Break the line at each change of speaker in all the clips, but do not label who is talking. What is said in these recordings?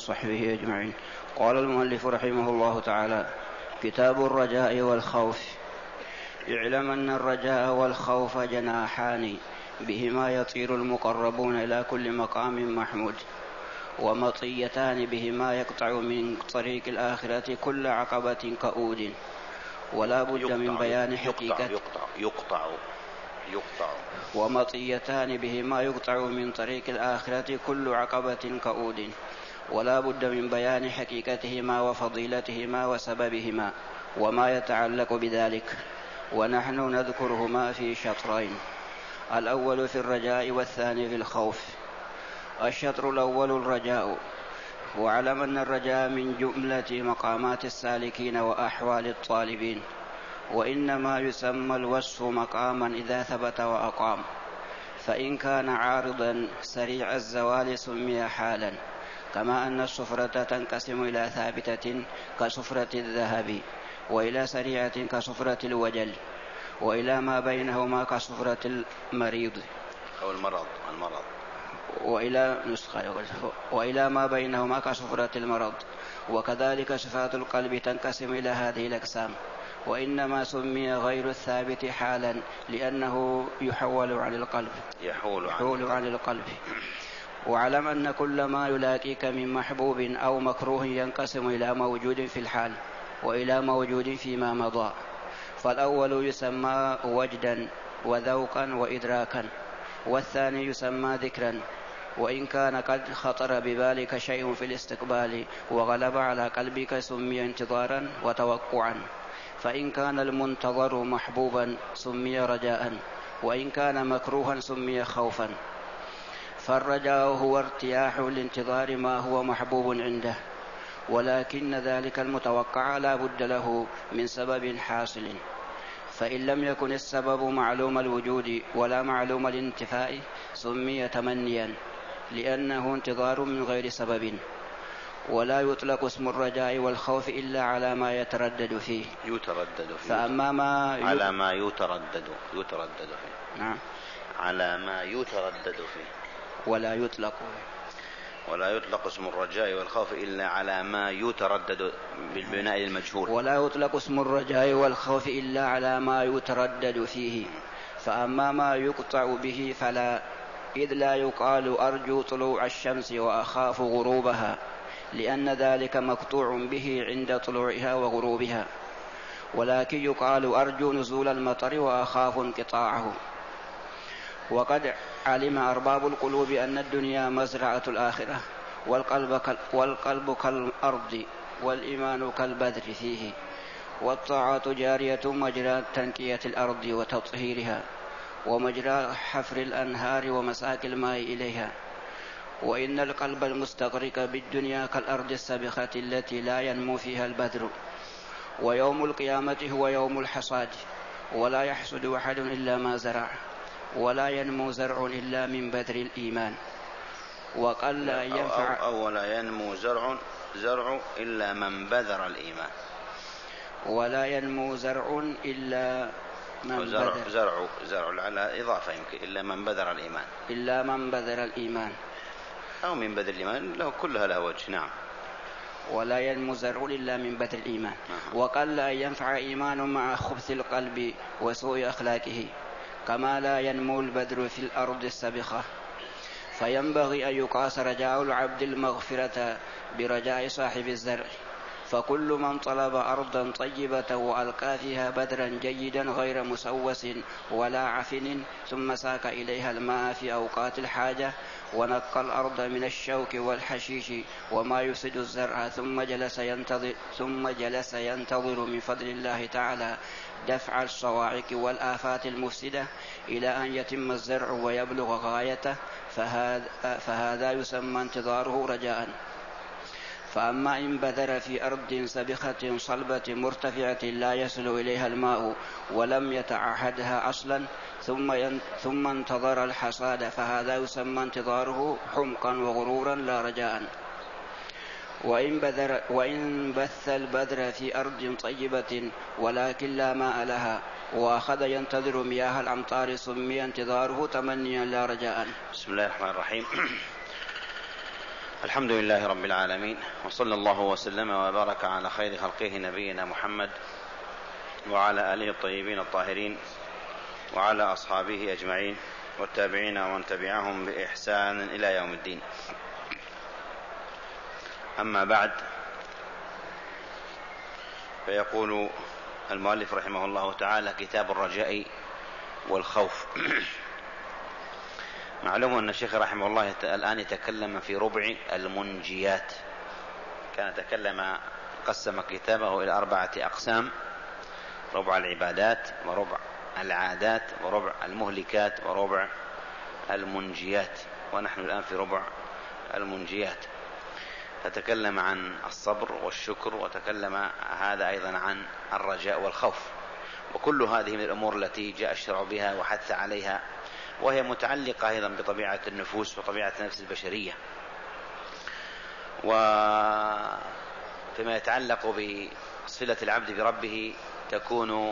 وصحبه أجمعين. قال المؤلف رحمه الله تعالى: كتاب الرجاء والخوف. اعلم أن الرجاء والخوف جناحان بهما يطير المقربون إلى كل مقام محمود، ومطيتان بهما يقطع من طريق الآخرة كل عقبة كؤود، ولا بد من بيان حقيقة ومطيتان بهما يقطع من طريق الآخرة كل عقبة كؤود، ولا بد من بيان حقيقتهما وفضيلتهما وسببهما وما يتعلق بذلك، ونحن نذكرهما في شطرين: الأول في الرجاء والثاني في الخوف. الشطر الأول الرجاء. واعلم أن الرجاء من جملة مقامات السالكين وأحوال الطالبين، وإنما يسمى الوصف مقاما إذا ثبت وأقام، فإن كان عارضا سريع الزوال سمي حالا، كما أن الصفرة تنقسم إلى ثابتة كصفرة الذهب، وإلى سريعة كصفرة الوجل، وإلى ما بينهما كصفرة المريض
أو المرض
وإلى ما بينهما كصفرة المرض. وكذلك صفات القلب تنقسم إلى هذه الأقسام، وإنما سمي غير الثابت حالا لأنه يحول عن القلب. واعلم أن كل ما يلاقيك من محبوب أو مكروه ينقسم إلى موجود في الحال وإلى موجود فيما مضى. فالأول يسمى وجدا وذوقا وإدراكا، والثاني يسمى ذكرا، وإن كان قد خطر ببالك شيء في الاستقبال وغلب على قلبك سمي انتظارا وتوقعا، فإن كان المنتظر محبوبا سمي رجاء، وإن كان مكروها سمي خوفا. فالرجاء هو ارتياح الانتظار ما هو محبوب عنده، ولكن ذلك المتوقع لا بد له من سبب حاصل، فإن لم يكن السبب معلوم الوجود ولا معلوم الانتفاء سمي تمنيا، لأنه انتظار من غير سبب. ولا يطلق اسم الرجاء والخوف إلا على ما يتردد فيه. فأما ما
على ما يتردد فيه.
نعم.
على ما يتردد فيه.
ولا يطلق
اسم الرجاء والخوف إلا على ما يتردد بالبناء المجهول.
ولا يطلق اسم الرجاء والخوف إلا على ما يتردد فيه. فأما ما يقطع به فلا، إذ لا يقال أرجو طلوع الشمس وأخاف غروبها، لأن ذلك مقطوع به عند طلوعها وغروبها، ولكن يقال أرجو نزول المطر وأخاف انقطاعه. وقد علم أرباب القلوب أن الدنيا مزرعة الآخرة، والقلب كالأرض، والإيمان كالبذر فيه، والطاعات جارية مجرى تنقية الأرض وتطهيرها، ومجرى حفر الأنهار ومساك الماء إليها. وإن القلب المستغرق بالدنيا كالأرض السبخة التي لا ينمو فيها البذر. ويوم القيامة هو يوم الحصاد، ولا يحصد أحد إلا ما زرع، ولا ينمو زرع إلا من بذر الإيمان. وقل أن ينفع
ولا ينمو زرع إلا من بذر الإيمان.
ولا ينمو زرع إلا من
زرع على إضافة يمكن إلا من بذر الإيمان أو من بذر الإيمان له كلها له وجه. نعم.
ولا ينمو زرع إلا من بذر الإيمان. وقل أن ينفع إيمان مع خبث القلب وسوء أخلاقه، كما لا ينمو البذر في الأرض السبخة. فينبغي أن يقاس رجاء العبد المغفرة برجاء صاحب الزرع، فكل من طلب أرضا طيبة وألقى فيها بذرا جيدا غير مسوس ولا عفن، ثم ساق إليها الماء في أوقات الحاجة، ونقى الأرض من الشوك والحشيش وما يفسد الزرع، ثم جلس ينتظر من فضل الله تعالى دفع الصواعق والآفات المفسدة إلى أن يتم الزرع ويبلغ غايته، فهذا يسمى انتظاره رجاء. فأما إن بذر في أرض سبخة صلبة مرتفعة لا يصل إليها الماء ولم يتعهدها أصلا ثم انتظر الحصاد، فهذا يسمى انتظاره حمقا وغرورا لا رجاء. وإن بث البذر في أرض طيبة ولكن لا ماء لها وأخذ ينتظر مياه الأمطار سمي انتظاره تمنيا لا رجاء.
بسم الله الرحمن الرحيم. الحمد لله رب العالمين، وصلى الله وسلم وبارك على خير خلقه نبينا محمد وعلى آله الطيبين الطاهرين وعلى أصحابه أجمعين والتابعين ومن تبعهم بإحسان إلى يوم الدين. أما بعد، فيقول المؤلف رحمه الله تعالى: كتاب الرجاء والخوف. معلوم أن الشيخ رحمه الله الآن يتكلم في ربع المنجيات. كان قسم كتابه إلى 4 أقسام: ربع العبادات، وربع العادات، وربع المهلكات، وربع المنجيات، ونحن الآن في ربع المنجيات. فتكلم عن الصبر والشكر، وتكلم هذا أيضا عن الرجاء والخوف، وكل هذه من الأمور التي جاء الشرع بها وحث عليها، وهي متعلقة أيضا بطبيعة النفوس وطبيعة النفس البشرية. وفيما يتعلق بصلة العبد بربه تكون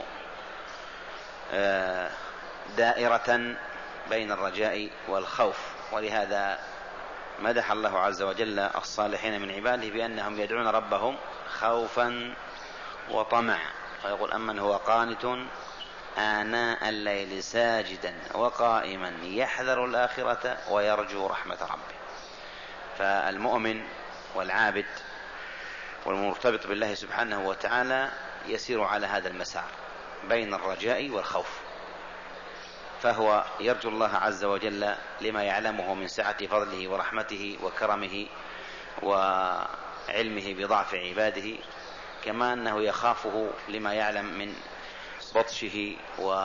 دائرة بين الرجاء والخوف، ولهذا مدح الله عز وجل الصالحين من عباده بأنهم يدعون ربهم خوفا وطمعا، ويقول: أمن هو قانت آناء الليل ساجدا وقائما يحذر الآخرة ويرجو رحمة ربه. فالمؤمن والعابد والمرتبط بالله سبحانه وتعالى يسير على هذا المسار بين الرجاء والخوف، فهو يرجو الله عز وجل لما يعلمه من سعة فضله ورحمته وكرمه وعلمه بضعف عباده، كما أنه يخافه لما يعلم من بطشه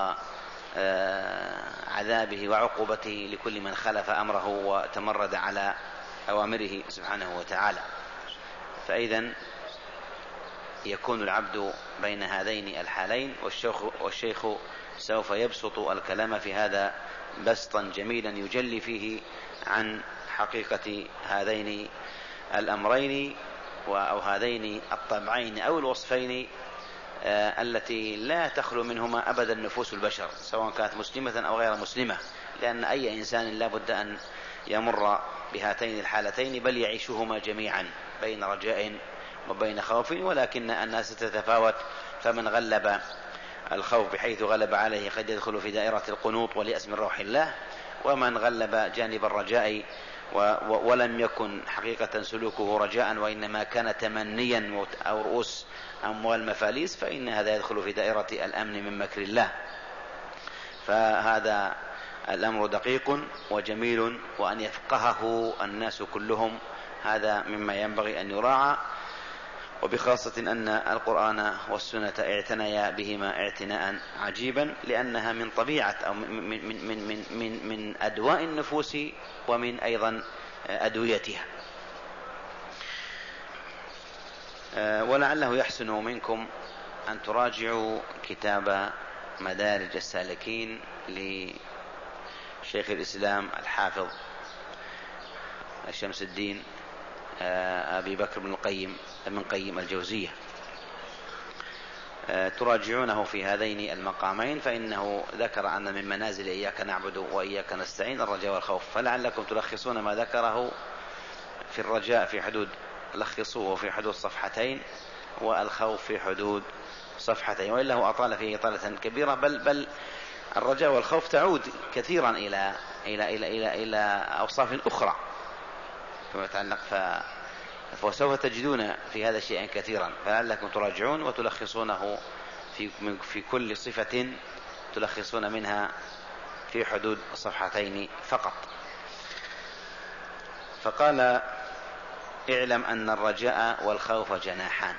وعذابه وعقوبته لكل من خالف أمره وتمرد على أوامره سبحانه وتعالى. فإذن يكون العبد بين هذين الحالين، والشيخ سوف يبسط الكلام في هذا بسطا جميلا يجلي فيه عن حقيقة هذين الأمرين أو هذين الطبعين أو الوصفين التي لا تخلو منهما أبدا نفوس البشر، سواء كانت مسلمة أو غير مسلمة، لأن أي إنسان لا بد أن يمر بهاتين الحالتين، بل يعيشهما جميعا بين رجاء وبين خوف، ولكن الناس تتفاوت. فمن غلب الخوف بحيث غلب عليه قد يدخل في دائرة القنوط واليأس من روح الله، ومن غلب جانب الرجاء ولم يكن حقيقة سلوكه رجاء وإنما كان تمنيا أو رؤوس أموال مفاليس، فإن هذا يدخل في دائرة الأمن من مكر الله. فهذا الأمر دقيق وجميل، وأن يفقهه الناس كلهم هذا مما ينبغي أن يراعى، وبخاصة أن القرآن والسنة اعتنيا بهما اعتناء عجيبا، لأنها من طبيعة أو من أدواء النفوس ومن أيضا أدويتها. ولعله يحسن منكم أن تراجعوا كتاب مدارج السالكين لشيخ الإسلام الحافظ الشمس الدين أبي بكر بن قيم الجوزية، تراجعونه في هذين المقامين، فإنه ذكر أن من منازل إياك نعبد وإياك نستعين الرجاء والخوف، فلعلكم تلخصون ما ذكره في الرجاء في حدود، لخصوه في حدود 2 صفحتين، والخوف في حدود 1 صفحتين، وإلا هو أطال فيه إطالة كبيرة، بل الرجاء والخوف تعود كثيرا إلى أوصاف أخرى فيما يتعلق، فسوف تجدون في هذا شيئا كثيرا، فلعلكم تراجعون وتلخصونه في كل صفة، تلخصون منها في حدود 2 صفحتين فقط. فقال: اعلم أن الرجاء والخوف جناحان،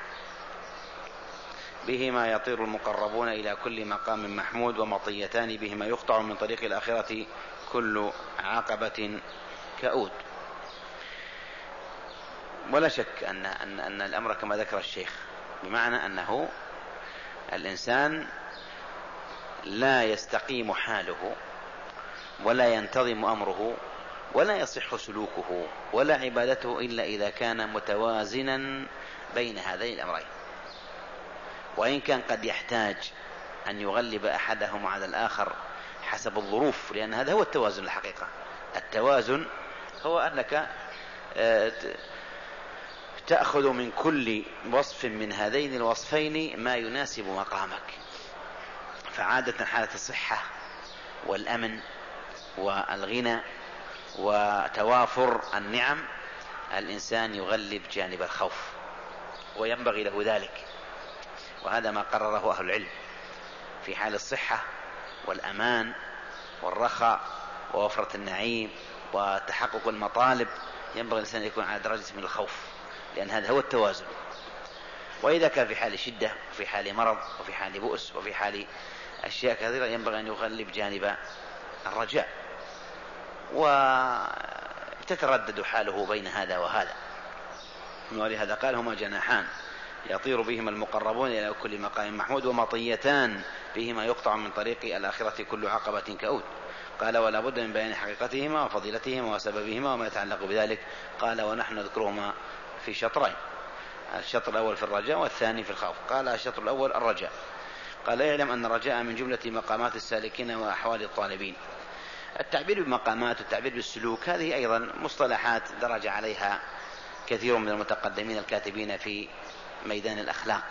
بهما يطير المقربون إلى كل مقام محمود، ومطيتان بهما يقطع من طريق الآخرة كل عقبة كؤود. ولا شك أن الأمر كما ذكر الشيخ، بمعنى أنه الإنسان لا يستقيم حاله ولا ينتظم أمره ولا يصح سلوكه ولا عبادته إلا إذا كان متوازنا بين هذين الأمرين، وإن كان قد يحتاج أن يغلب أحدهم على الآخر حسب الظروف، لأن هذا هو التوازن الحقيقة. التوازن هو أنك تأخذ من كل وصف من هذين الوصفين ما يناسب مقامك. فعادة حالة الصحة والأمن والغنى وتوافر النعم الإنسان يغلب جانب الخوف، وينبغي له ذلك، وهذا ما قرره أهل العلم. في حال الصحة والأمان والرخاء ووفرة النعيم وتحقق المطالب ينبغي الإنسان يكون على درجة من الخوف، لأن هذا هو التوازن. وإذا كان في حال شدة وفي حال مرض وفي حال بؤس وفي حال أشياء كثيرة ينبغي أن يغلب جانب الرجاء، وتتردد حاله بين هذا وهذا. ولهذا قال: هما جناحان يطير بهما المقربون إلى كل مقام محمود، ومطيتان بهما يقطع من طريق الآخرة كل عقبة كؤود. قال: ولا بد من بيان حقيقتهما وفضيلتهما وسببهما وما يتعلق بذلك. قال: ونحن نذكرهما في شطرين، الشطر الأول في الرجاء والثاني في الخوف. قال: الشطر الأول الرجاء. قال: اعلم أن الرجاء من جملة مقامات السالكين وأحوال الطالبين. التعبير بمقامات والتعبير بالسلوك هذه أيضا مصطلحات درج عليها كثير من المتقدمين الكاتبين في ميدان الأخلاق،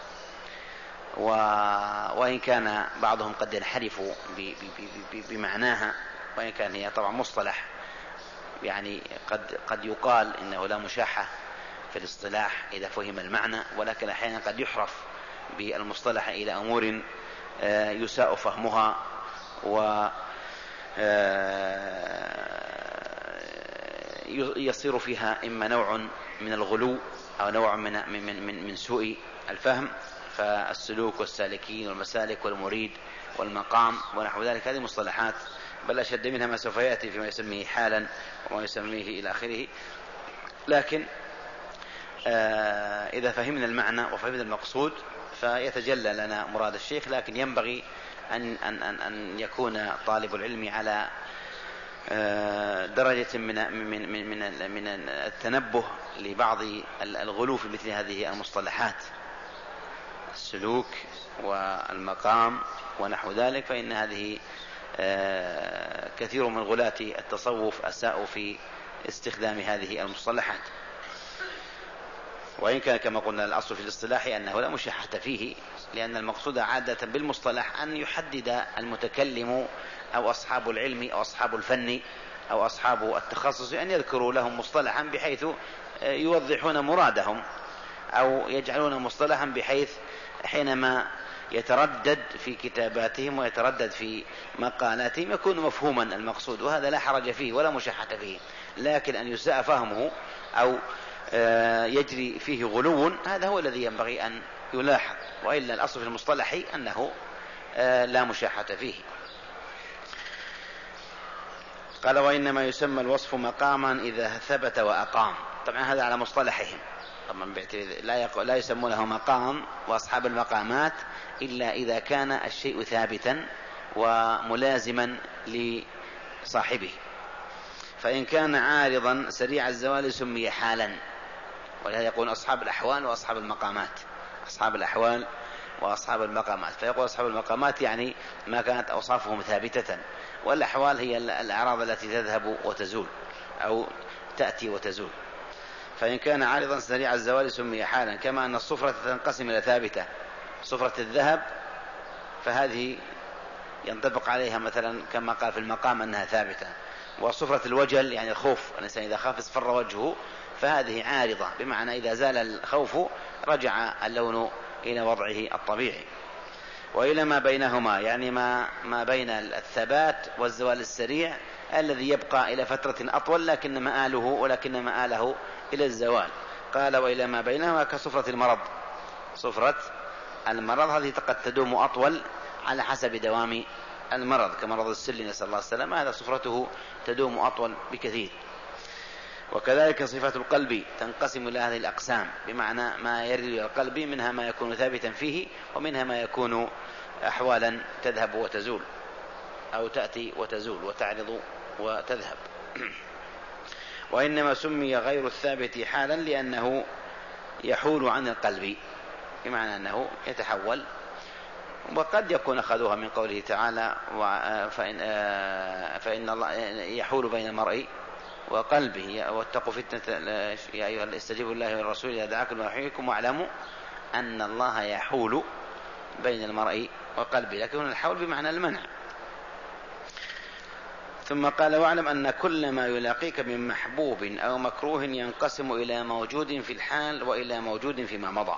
وإن كان بعضهم قد ينحرف بمعناها، وإن كان هي طبعا مصطلح يعني قد يقال إنه لا مشاحة في الاصطلاح إذا فهم المعنى، ولكن أحيانا قد يحرف بالمصطلح إلى أمور يساء فهمها ويصير فيها إما نوع من الغلو أو نوع من سوء الفهم. فالسلوك والسالكين والمسالك والمريد والمقام ونحو ذلك هذه مصطلحات، بل أشد منها ما سوف يأتي فيما يسميه حالا وما يسميه إلى آخره. لكن إذا فهمنا المعنى وفهمنا المقصود فيتجلى لنا مراد الشيخ. لكن ينبغي أن يكون طالب العلم على درجة من التنبه لبعض الغلو في مثل هذه المصطلحات، السلوك والمقام ونحو ذلك، فإن هذه كثير من غلاة التصوف أساءوا في استخدام هذه المصطلحات. وإن كان كما قلنا الأصل في الاصطلاح أنه لا مشاحة فيه، لأن المقصود عادة بالمصطلح أن يحدد المتكلم أو أصحاب العلم أو أصحاب الفن أو أصحاب التخصص أن يذكروا لهم مصطلحا بحيث يوضحون مرادهم، أو يجعلون مصطلحا بحيث حينما يتردد في كتاباتهم ويتردد في مقالاتهم يكون مفهوما المقصود، وهذا لا حرج فيه ولا مشاحة فيه. لكن أن يساء فهمه أو يجري فيه غلو هذا هو الذي ينبغي أن يلاحظ، وإلا الأصل في المصطلح أنه لا مشاحة فيه. قال: وإنما يسمى الوصف مقاما إذا ثبت وأقام. طبعا هذا على مصطلحهم، طبعا لا يسمونه مقام وأصحاب المقامات إلا إذا كان الشيء ثابتا وملازما لصاحبه. فإن كان عارضا سريع الزوال سمي حالا، ولهذا يقول أصحاب الأحوال وأصحاب المقامات، أصحاب الأحوال وأصحاب المقامات. فيقول أصحاب المقامات يعني ما كانت أوصافهم ثابتة، والأحوال هي الأعراض التي تذهب وتزول أو تأتي وتزول. فإن كان عارضا سريع الزوال سمي حالا، كما أن الصفرة تنقسم إلى ثابتة. صفرة الذهب فهذه ينطبق عليها مثلا كما قال في المقام أنها ثابتة، وصفرة الوجل يعني الخوف، الإنسان إذا خاف اصفر وجهه فهذه عارضة، بمعنى إذا زال الخوف رجع اللون إلى وضعه الطبيعي. وإلى ما بينهما يعني ما بين الثبات والزوال السريع الذي يبقى إلى فترة أطول ولكن مآله إلى الزوال. قال: وإلى ما بينهما كصفرة المرض. صفرة المرض هذه قد تدوم أطول على حسب دوام المرض، كمرض السل نسأل الله السلامة، هذا صفرته تدوم أطول بكثير. وكذلك صفة القلب تنقسم إلى هذه الأقسام، بمعنى ما يرد إلى القلب منها ما يكون ثابتا فيه، ومنها ما يكون أحوالا تذهب وتزول أو تأتي وتزول وتعرض وتذهب. وإنما سمي غير الثابت حالا لأنه يحول عن القلب، بمعنى أنه يتحول. وقد يكون أخذوها من قوله تعالى: فإن الله يحول بين المرء وقلبه. واتقوا فتنة يا أيها استجيبوا الله والرسول إذا دعاكم لما يحييكم واعلموا أن الله يحول بين المرء وقلبه، لكن الحول بمعنى المنع. ثم قال واعلم أن كل ما يلاقيك من محبوب أو مكروه ينقسم إلى موجود في الحال وإلى موجود فيما مضى.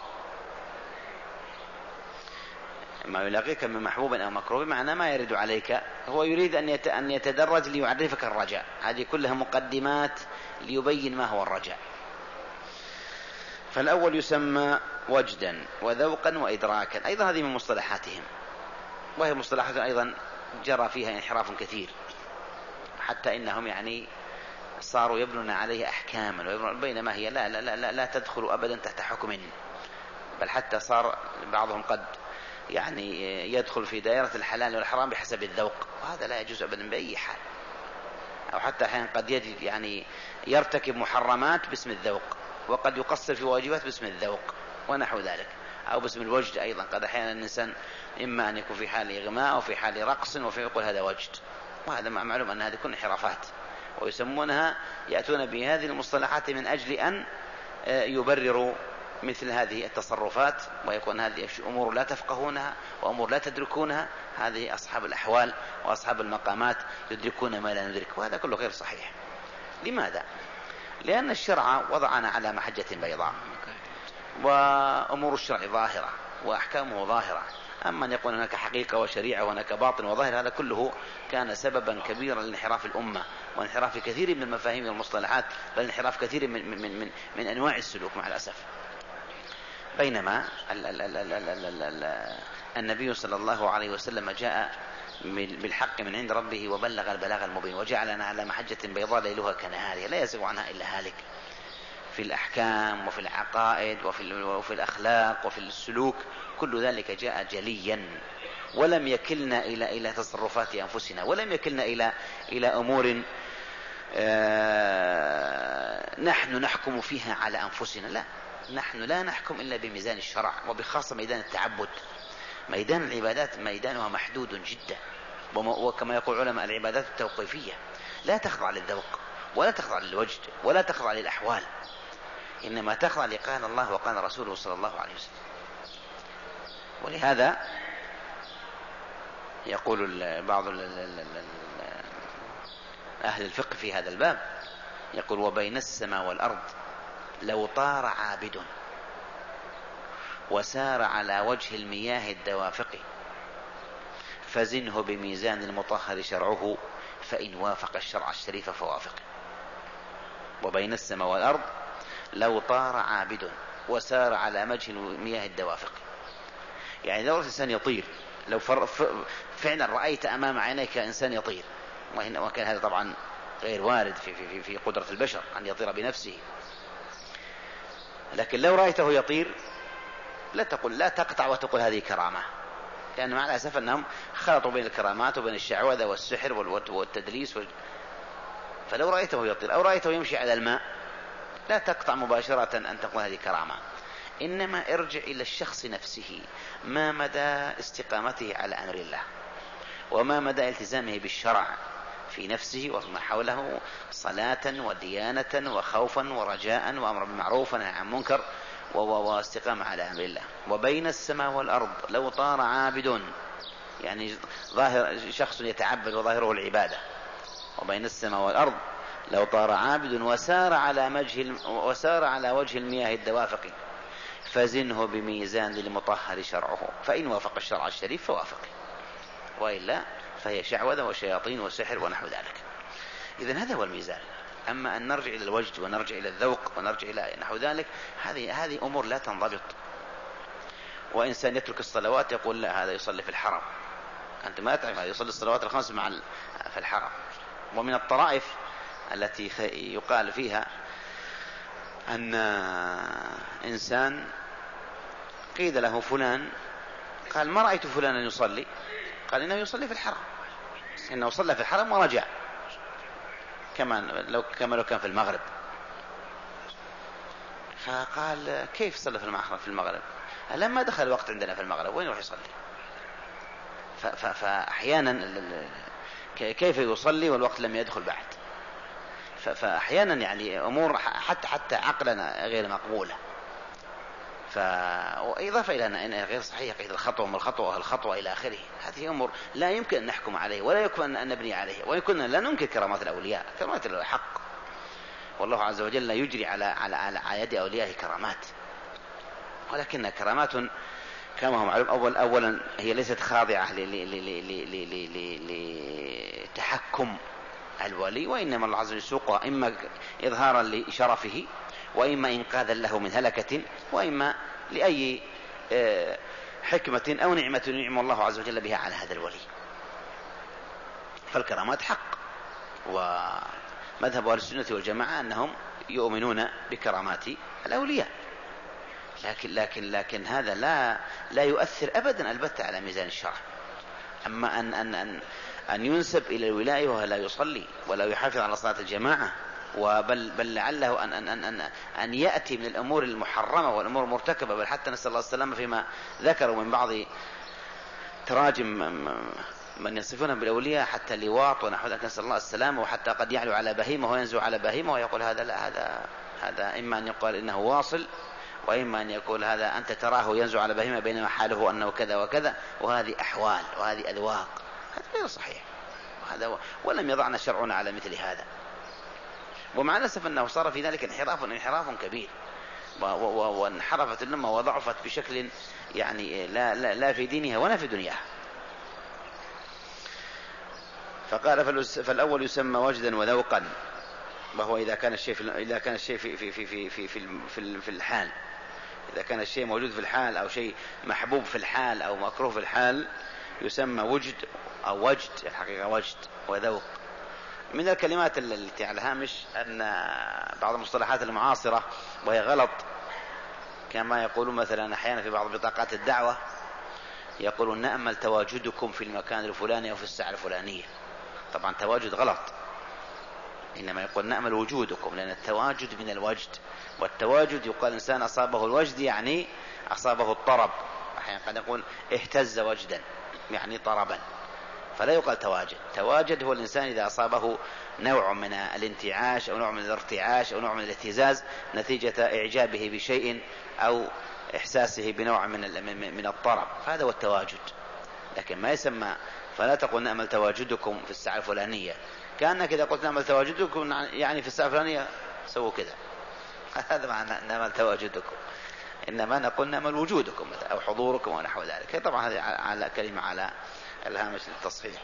ما يلاقيك من محبوب أو مكروه بمعنى ما يرد عليك، هو يريد أن يتدرج ليعرفك الرجاء. هذه كلها مقدمات ليبين ما هو الرجاء. فالأول يسمى وجدا وذوقا وإدراكا، أيضا هذه من مصطلحاتهم، وهي مصطلحات أيضا جرى فيها انحراف كثير، حتى إنهم يعني صاروا يبنون عليه أحكاما، بينما هي لا تدخل أبدا تحت حكم، بل حتى صار بعضهم قد يعني يدخل في دائرة الحلال والحرام بحسب الذوق، وهذا لا يجوز أبدا بأي حال. أو حتى أحيانا قد يجد يعني يرتكب محرمات باسم الذوق، وقد يقصر في واجبات باسم الذوق ونحو ذلك، أو باسم الوجد أيضا. قد أحيانا الإنسان إما أن يكون في حال إغماء أو في حال رقص وفي يقول هذا وجد، وهذا معلوم أن هذه كل انحرافات، ويسمونها يأتون بهذه المصطلحات من أجل أن يبرروا مثل هذه التصرفات، ويكون هذه أمور لا تفقهونها وأمور لا تدركونها. هذه أصحاب الأحوال وأصحاب المقامات يدركون ما لا ندرك، وهذا كله غير صحيح. لماذا؟ لأن الشرع وضعنا على محجة بيضاء، وأمور الشرع ظاهرة وأحكامه ظاهرة. أما أن يكون هناك حقيقة وشريعة وهناك باطن وظاهر، هذا كله كان سببا كبيرا لانحراف الأمة وانحراف كثير من المفاهيم والمصطلحات، بل انحراف كثير من أنواع السلوك مع الأسف. بينما النبي صلى الله عليه وسلم جاء بالحق من عند ربه وبلغ البلاغ المبين، وجعلنا على محجة بيضاء ليلها كنهارها لا يزيغ عنها إلا هالك، في الأحكام وفي العقائد وفي الأخلاق وفي السلوك. كل ذلك جاء جليا، ولم يكلنا إلى تصرفات أنفسنا، ولم يكلنا إلى أمور نحن نحكم فيها على أنفسنا. لا، نحن لا نحكم إلا بميزان الشرع، وبخاصة ميدان التعبد. ميدان العبادات ميدانها محدود جدا، وكما يقول علماء العبادات التوقيفية لا تخضع للذوق ولا تخضع للوجد ولا تخضع للأحوال، إنما تخضع لقال الله وقال رسوله صلى الله عليه وسلم. ولهذا يقول بعض أهل الفقه في هذا الباب، يقول وبين السماء والأرض لو طار عابد وسار على وجه المياه الدوافق فزنه بميزان المطهر شرعه فإن وافق الشرع الشريف فوافق. وبين السماء والأرض لو طار عابد وسار على وجه المياه الدوافق، يعني لو الإنسان يطير، لو فعلا رأيت أمام عينيك إنسان يطير، وكان هذا طبعا غير وارد في قدرة البشر أن يطير بنفسه، لكن لو رأيته يطير لا تقطع وتقول هذه كرامة، لأن مع الأسف أنهم خلطوا بين الكرامات وبين الشعوذة والسحر والتدليس فلو رأيته يطير أو رأيته يمشي على الماء لا تقطع مباشرة أن تقول هذه كرامة، إنما ارجع إلى الشخص نفسه، ما مدى استقامته على أمر الله، وما مدى التزامه بالشرع في نفسه وما حوله، صلاة وديانة وخوفا ورجاء وأمر بالمعروف ونهي عن منكر واستقامة على أمر الله. وبين السماء والأرض لو طار عابد، يعني ظاهر شخص يتعبد وظاهره العبادة. وبين السماء والأرض لو طار عابد وسار على وجه المياه الدوافق فزنه بميزان المطهر شرعه فإن وافق الشرع الشريف فوافق، وإلا فهي شعوذة وشياطين وسحر ونحو ذلك. إذن هذا هو الميزان. أما أن نرجع إلى الوجد ونرجع إلى الذوق ونرجع إلى نحو ذلك، هذه أمور لا تنضبط. وإنسان يترك الصلوات يقول لا هذا يصلي في الحرم، أنت ما تعرف هذا يصلي الصلوات الخمس في الحرم. ومن الطرائف التي يقال فيها أن إنسان قيل له فلان، قال ما رأيت فلانا يصلي، قال إنه يصلي في الحرم، إنه صلى في الحرم ورجع كما لو كان في المغرب. فقال كيف صلى في المغرب؟ لما دخل الوقت عندنا في المغرب وين يروح يصلي؟ فأحيانا كيف يصلي والوقت لم يدخل بعد؟ فأحيانا يعني أمور حتى عقلنا غير مقبولة. وإضافة إلى أنها غير صحيحة، قيد الخطوة والخطوة إلى آخره، هذه أمور لا يمكن أن نحكم عليه ولا يمكن أن نبني عليه، ويكون لا ننكر كرامات الأولياء، كرامات الحق، والله عز وجل يجري على يد أوليائه كرامات، ولكن كرامات كما هو معلوم أولا هي ليست خاضعة لتحكم الولي، وإنما الله عز وجل يسوقها إما إظهارا لشرفه، وإما إنقاذا له من هلكة، وإما لأي حكمة أو نعمة ينعم الله عز وجل بها على هذا الولي. فالكرامات حق، ومذهب أهل السنة والجماعة أنهم يؤمنون بكرامات الأولياء، لكن هذا لا يؤثر أبدا البتة على ميزان الشرع. أما أن ينسب إلى الولاية وهو لا يصلي ولا يحافظ على صلاة الجماعة، بل لعله أن يأتي من الأمور المحرمة والأمور المرتكبة، بل حتى نسأل الله السلامة فيما ذكروا من بعض تراجم من يصفونهم بالأولياء حتى لواط ونحو ذلك، نسأل الله السلامة، وحتى قد يعلو على بهيمة وينزو على بهيمة ويقول هذا لا، هذا إما أن يقال إنه واصل، وإما أن يقول هذا أنت تراه ينزو على بهيمة بينما حاله أنه كذا وكذا، وهذه أحوال وهذه أذواق، هذا غير صحيح، ولم يضعنا شرعنا على مثل هذا. ومع الأسف أنه صار في ذلك انحراف كبير، وانحرفت الأمة وضعفت بشكل يعني لا في دينها ولا في دنياها. فقال فالأول يسمى وجدا وذوقا، وهو إذا كان الشيء في الحال، إذا كان الشيء موجود في الحال أو شيء محبوب في الحال أو مكروه في الحال يسمى وجد أو وجد، الحقيقة وجد وذوق. من الكلمات التي على الهامش أن بعض المصطلحات المعاصرة وهي غلط، كما يقولون مثلا أحيانا في بعض بطاقات الدعوة يقولون نأمل تواجدكم في المكان الفلاني أو في الساعة الفلانية. طبعا تواجد غلط، إنما يقول نأمل وجودكم، لأن التواجد من الوجد، والتواجد يقال إنسان أصابه الوجد يعني أصابه الطرب، أحيانا قد يقول اهتز وجدا يعني طربا، فلا يقال تواجد. تواجد هو الإنسان إذا أصابه نوع من الانتعاش أو نوع من الارتعاش أو نوع من الاهتزاز نتيجة إعجابه بشيء أو إحساسه بنوع من الطرب، فهذا هو التواجد. لكن ما يسمى، فلا تقول نأمل تواجدكم في الساعة الفلانية، كأنك إذا قلت نأمل تواجدكم يعني في الساعة الفلانية سووا كذا، هذا معنى نأمل تواجدكم، إنما نقول نأمل وجودكم أو حضوركم ونحو ذلك. طبعا هذه على كلمة على الهامش للتصحيح.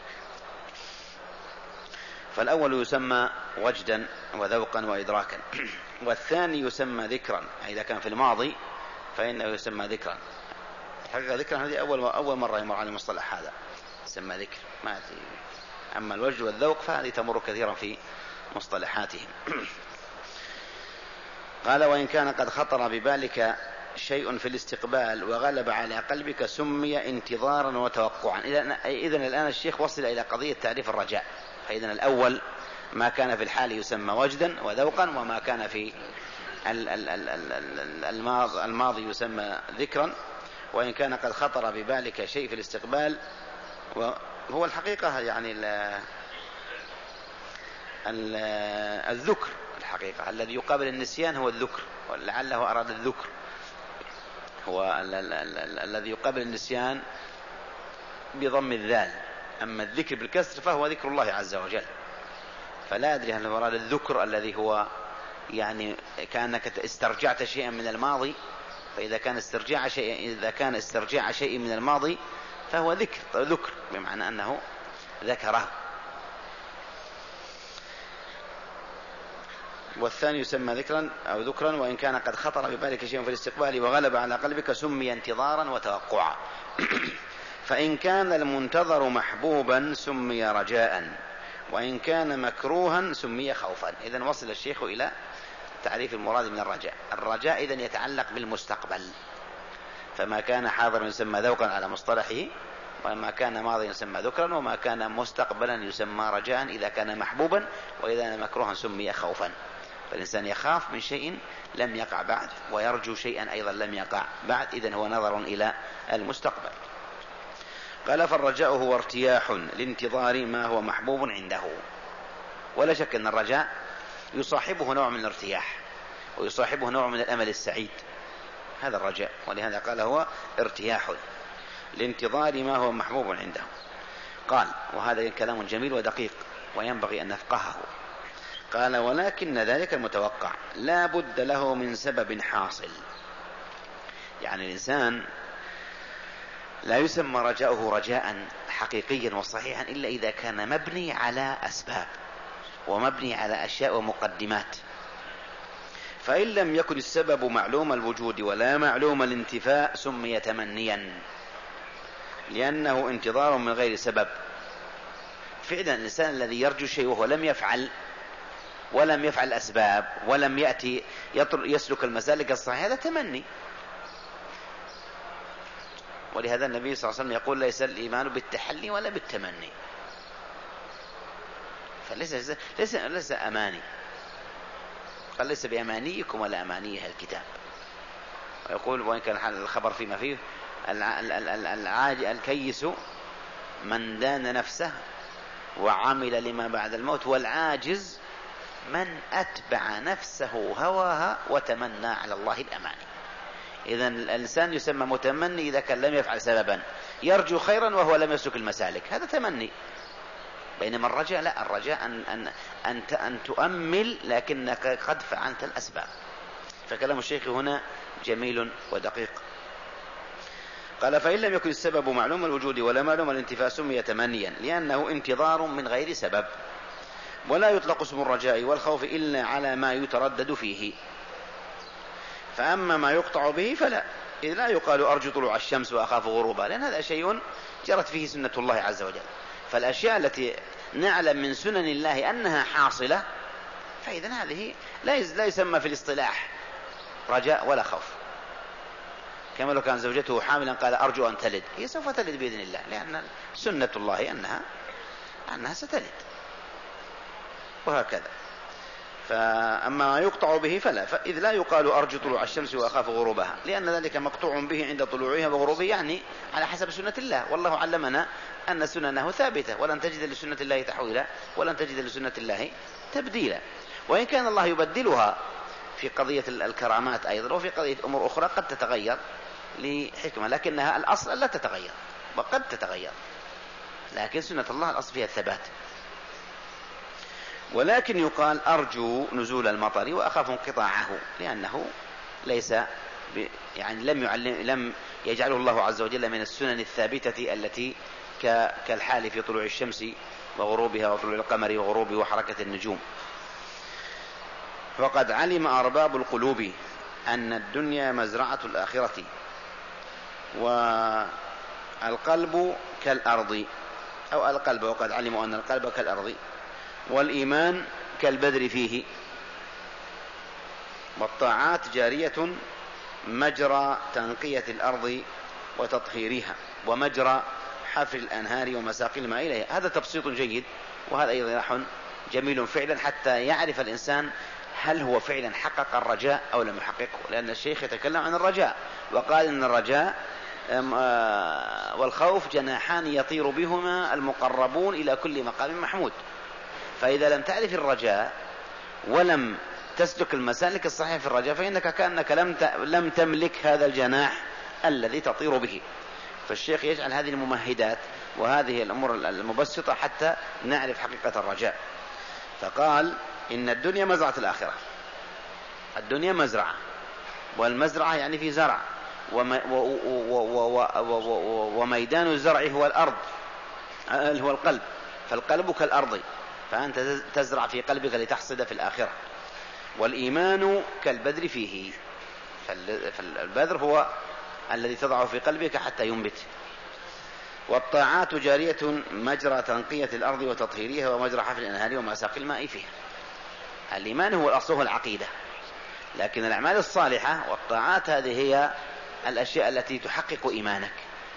فالأول يسمى وجدا وذوقا وإدراكا، والثاني يسمى ذكرا، إذا كان في الماضي فإنه يسمى ذكرا. الحقيقة ذكرا هذه أول مرة يمر على المصطلح هذا، يسمى ذكر، ما أما الوجد والذوق فهذه تمر كثيرا في مصطلحاتهم. قال وإن كان قد خطر ببالك شيء في الاستقبال وغلب على قلبك سمي انتظارا وتوقعا. إذن الآن الشيخ وصل إلى قضية تعريف الرجاء. فإذن الأول ما كان في الحال يسمى وجدا وذوقا، وما كان في الماضي يسمى ذكرا. وإن كان قد خطر ببالك شيء في الاستقبال، وهو الحقيقة يعني الذكر، الحقيقة الذي يقابل النسيان هو الذكر، ولعله أراد الذكر، هو الذي يقابل النسيان بضم الذال. أما الذكر بالكسر فهو ذكر الله عز وجل. فلا أدري هل أراد الذكر الذي هو يعني كأنك استرجعت شيئا من الماضي، فإذا كان استرجاع شيء من الماضي فهو ذكر بمعنى أنه ذكره. والثاني يسمى ذكرا أو ذكرا. وإن كان قد خطر ببالك شيء في الاستقبال وغلب على قلبك سمي انتظارا وتوقعا. فإن كان المنتظر محبوبا سمي رجاء، وإن كان مكروها سمي خوفا. إذن وصل الشيخ إلى تعريف المراد من الرجاء. الرجاء إذن يتعلق بالمستقبل، فما كان حاضرا يسمى ذوقا على مصطلحه، وما كان ماضيا يسمى ذكرا، وما كان مستقبلا يسمى رجاء إذا كان محبوبا، وإذا مكروها سمي خوفا. فالإنسان يخاف من شيء لم يقع بعد، ويرجو شيئا أيضا لم يقع بعد، إذن هو نظر إلى المستقبل. قال فالرجاء هو ارتياح لانتظار ما هو محبوب عنده. ولا شك أن الرجاء يصاحبه نوع من الارتياح ويصاحبه نوع من الأمل السعيد، هذا الرجاء. ولهذا قال هو ارتياح لانتظار ما هو محبوب عنده. قال وهذا كلام جميل ودقيق وينبغي أن نفقهه. قال ولكن ذلك المتوقع لا بد له من سبب حاصل. يعني الإنسان لا يسمى رجاؤه رجاء حقيقيا وصحيحا إلا إذا كان مبني على أسباب ومبني على أشياء ومقدمات. فإن لم يكن السبب معلوم الوجود ولا معلوم الانتفاء سمي تمنيا، لأنه انتظار من غير سبب. فعلا الإنسان الذي يرجو شيء وهو لم يفعل ولم يفعل الأسباب ولم يأتي يسلك المسالك الصحيحة، هذا تمني. ولهذا النبي صلى الله عليه وسلم يقول ليس الإيمان بالتحلي ولا بالتمني، فليس أماني. قال ليس بأمانيكم ولا أماني أهل الكتاب. ويقول وإن كان الخبر فيما فيه الكيس من دان نفسه وعمل لما بعد الموت، والعاجز من أتبع نفسه هواها وتمنى على الله الأماني. إذن الإنسان يسمى متمني إذا كان لم يفعل سببا، يرجو خيرا وهو لم يسلك المسالك، هذا تمني. بينما الرجاء لا، الرجاء أن تؤمل لكنك قد فعلت الأسباب. فكلام الشيخ هنا جميل ودقيق. قال فإن لم يكن السبب معلوم الوجود ولا معلوم الانتفاء سمي تمنيا، لأنه انتظار من غير سبب. ولا يطلق اسم الرجاء والخوف إلا على ما يتردد فيه. فأما ما يقطع به فلا، إذ لا يقال أرجو طلوع الشمس وأخاف غروبها، لأن هذا شيء جرت فيه سنة الله عز وجل. فالأشياء التي نعلم من سنن الله أنها حاصلة، فإذن هذه لا يسمى في الاصطلاح رجاء ولا خوف. كما لو كان زوجته حاملا قال أرجو أن تلد، هي سوف تلد بإذن الله، لأن سنة الله أنها ستلد، وهكذا. فأما ما يقطع به فلا، فإذ لا يقال أرجو طلوع الشمس وأخاف غروبها، لأن ذلك مقطوع به عند طلوعها وغروبها، يعني على حسب سنة الله. والله علمنا أن سننه ثابتة، ولن تجد لسنة الله تحويلا ولن تجد لسنة الله تبديلا. وإن كان الله يبدلها في قضية الكرامات أيضا، وفي قضية أمور أخرى قد تتغير لحكمة، لكنها الأصل لا تتغير، وقد تتغير، لكن سنة الله الأصل فيها الثبات. ولكن يقال أرجو نزول المطر وأخاف انقطاعه، لأنه ليس يعني لم يجعله الله عز وجل من السنن الثابتة التي كالحال في طلوع الشمس وغروبها وطلوع القمر وغروبه وحركة النجوم. وقد علم أرباب القلوب أن الدنيا مزرعة الآخرة، والقلب كالأرض، أو القلب، وقد علموا أن القلب كالأرض، والإيمان كالبذر فيه، والطاعات جارية مجرى تنقية الأرض وتطهيرها، ومجرى حفر الأنهار ومساقي الماء إليها. هذا تبسيط جيد، وهذا إيضاح جميل فعلا، حتى يعرف الإنسان هل هو فعلا حقق الرجاء أو لم يحققه. لأن الشيخ يتكلم عن الرجاء وقال إن الرجاء والخوف جناحان يطير بهما المقربون إلى كل مقام محمود. فإذا لم تعرف الرجاء ولم تسلك المسالك الصحيحة في الرجاء، فإنك كأنك لم تملك هذا الجناح الذي تطير به. فالشيخ يجعل هذه الممهدات وهذه الأمور المبسطة حتى نعرف حقيقة الرجاء. فقال إن الدنيا مزرعة الآخرة. الدنيا مزرعة، والمزرعة يعني في زرع، وميدان الزرع هو الأرض، هو القلب، فالقلب كالأرض، فأنت تزرع في قلبك لتحصد في الآخرة. والإيمان كالبذر فيه، فالبذر هو الذي تضعه في قلبك حتى ينبت. والطاعات جارية مجرى تنقية الأرض وتطهيرها، ومجرى حفر الأنهار ومساقي الماء فيها. الإيمان هو الأصل، هو العقيدة، لكن الأعمال الصالحة والطاعات هذه هي الأشياء التي تحقق إيمانك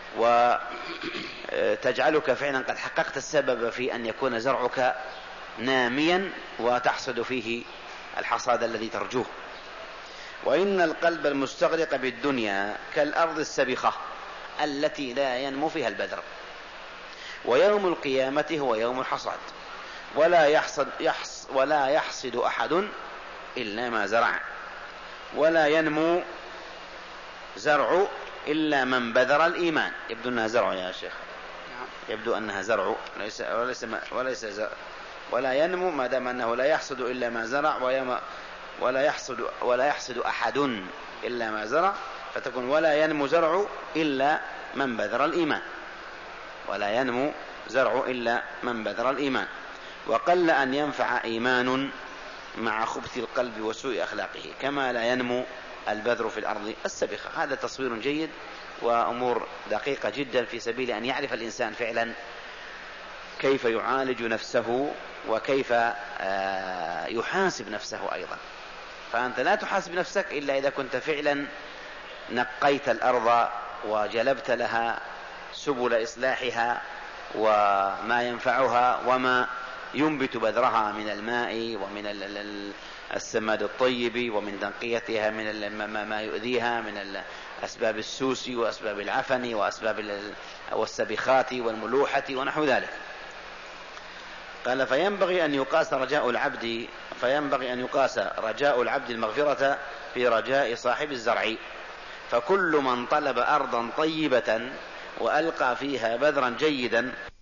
وتجعلك فعلا قد حققت السبب في أن يكون زرعك ناميا وتحصد فيه الحصاد الذي ترجوه. وإن القلب المستغرق بالدنيا كالأرض السبخة التي لا ينمو فيها البذر، ويوم القيامة هو يوم الحصاد. ولا يحصد أحد إلا ما زرع، ولا ينمو زرع إلا من بذر الإيمان. يبدو أنها زرع يا شيخ، يبدو أنها زرع وليس زرع. ولا ينمو ما دام أنه لا يحصد إلا ما زرع، ولا يحصد أحد إلا ما زرع، فتكون ولا ينمو زرع إلا من بذر الإيمان. ولا ينمو زرع إلا من بذر الإيمان. وقل أن ينفع إيمان مع خبث القلب وسوء أخلاقه، كما لا ينمو البذر في الأرض السبخة. هذا تصوير جيد وأمور دقيقة جدا في سبيل أن يعرف الإنسان فعلا كيف يعالج نفسه وكيف يحاسب نفسه أيضا. فأنت لا تحاسب نفسك إلا إذا كنت فعلا نقيت الأرض وجلبت لها سبل إصلاحها وما ينفعها وما ينبت بذرها من الماء ومن السماد الطيب ومن تنقيتها من ما يؤذيها من أسباب السوس وأسباب العفن وأسباب والسبخات والملوحة ونحو ذلك. قال فينبغي أن يقاس رجاء العبد المغفرة في رجاء صاحب الزرع. فكل من طلب أرضا طيبة وألقى فيها بذرا جيدا